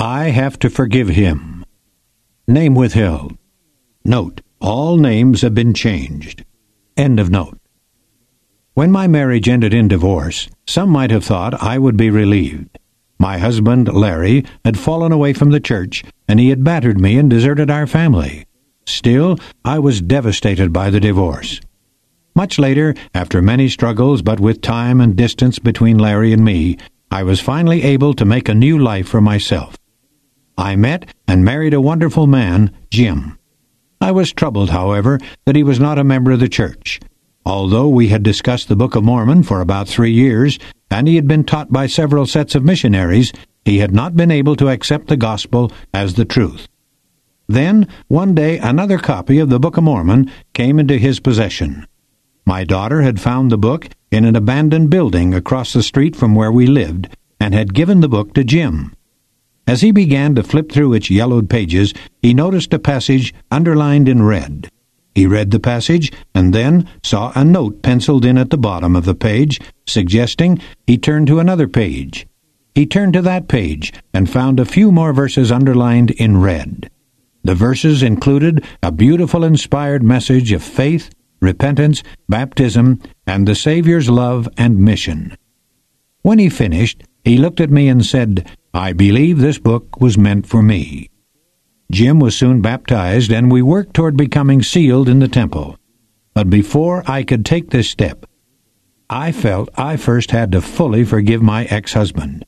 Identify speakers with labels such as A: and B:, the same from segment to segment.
A: I have to forgive him. Name withheld. Note, all names have been changed. End of note. When my marriage ended in divorce, some might have thought I would be relieved. My husband, Larry, had fallen away from the church, and he had battered me and deserted our family. Still, I was devastated by the divorce. Much later, after many struggles, but with time and distance between Larry and me, I was finally able to make a new life for myself. I met and married a wonderful man, Jim. I was troubled, however, that he was not a member of the church. Although we had discussed the Book of Mormon for about 3 years, and he had been taught by several sets of missionaries, he had not been able to accept the gospel as the truth. Then, one day, another copy of the Book of Mormon came into his possession. My daughter had found the book in an abandoned building across the street from where we lived, and had given the book to Jim. As he began to flip through its yellowed pages, he noticed a passage underlined in red. He read the passage, and then saw a note penciled in at the bottom of the page, suggesting he turn to another page. He turned to that page, and found a few more verses underlined in red. The verses included a beautiful inspired message of faith, repentance, baptism, and the Savior's love and mission. When he finished, he looked at me and said, "I believe this book was meant for me." Jim was soon baptized, and we worked toward becoming sealed in the temple. But before I could take this step, I felt I first had to fully forgive my ex-husband.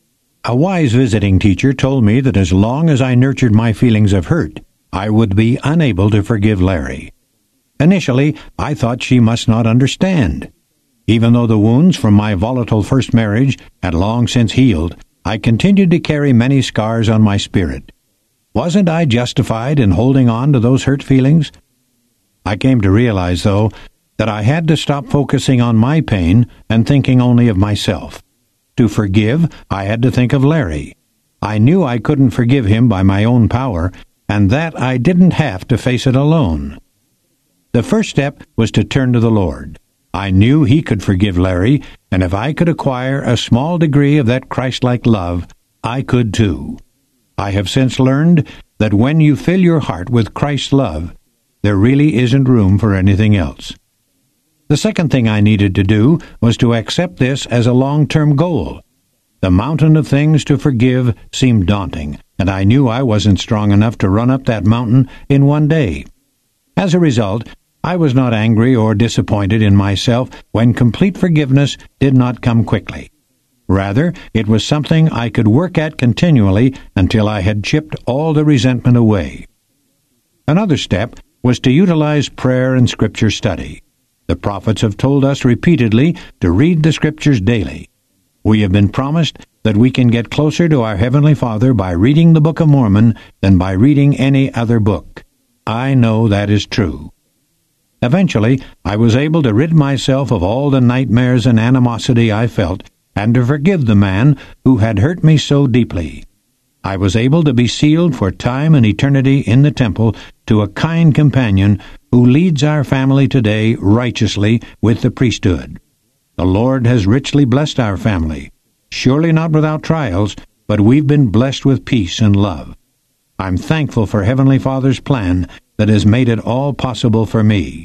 A: A wise visiting teacher told me that as long as I nurtured my feelings of hurt, I would be unable to forgive Larry. Initially, I thought she must not understand. Even though the wounds from my volatile first marriage had long since healed, I continued to carry many scars on my spirit. Wasn't I justified in holding on to those hurt feelings? I came to realize, though, that I had to stop focusing on my pain and thinking only of myself. To forgive, I had to think of Larry. I knew I couldn't forgive him by my own power, and that I didn't have to face it alone. The first step was to turn to the Lord. I knew He could forgive Larry, and if I could acquire a small degree of that Christ-like love, I could too. I have since learned that when you fill your heart with Christ's love, there really isn't room for anything else. The second thing I needed to do was to accept this as a long-term goal. The mountain of things to forgive seemed daunting, and I knew I wasn't strong enough to run up that mountain in one day. As a result, I was not angry or disappointed in myself when complete forgiveness did not come quickly. Rather, it was something I could work at continually until I had chipped all the resentment away. Another step was to utilize prayer and Scripture study. The prophets have told us repeatedly to read the Scriptures daily. We have been promised that we can get closer to our Heavenly Father by reading the Book of Mormon than by reading any other book. I know that is true. Eventually, I was able to rid myself of all the nightmares and animosity I felt, and to forgive the man who had hurt me so deeply. I was able to be sealed for time and eternity in the temple to a kind companion who leads our family today righteously with the priesthood. The Lord has richly blessed our family, surely not without trials, but we've been blessed with peace and love. I'm thankful for Heavenly Father's plan that has made it all possible for me.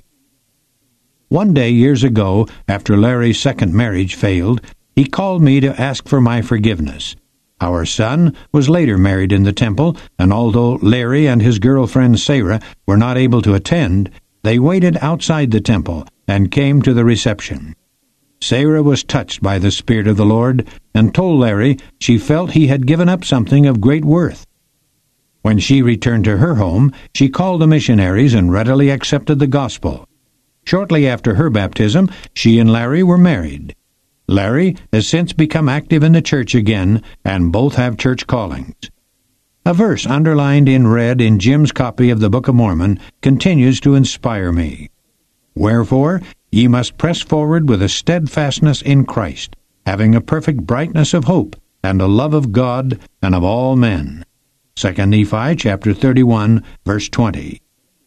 A: One day years ago, after Larry's second marriage failed, he called me to ask for my forgiveness. Our son was later married in the temple, and although Larry and his girlfriend Sarah were not able to attend, they waited outside the temple and came to the reception. Sarah was touched by the Spirit of the Lord and told Larry she felt he had given up something of great worth. When she returned to her home, she called the missionaries and readily accepted the gospel. Shortly after her baptism, she and Larry were married. Larry has since become active in the church again, and both have church callings. A verse underlined in red in Jim's copy of the Book of Mormon continues to inspire me. "Wherefore, ye must press forward with a steadfastness in Christ, having a perfect brightness of hope, and a love of God and of all men." 2 Nephi chapter 31, verse 20.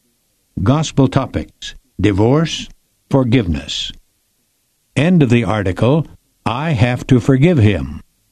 A: Gospel topics: divorce, forgiveness. End of the article, I have to forgive him.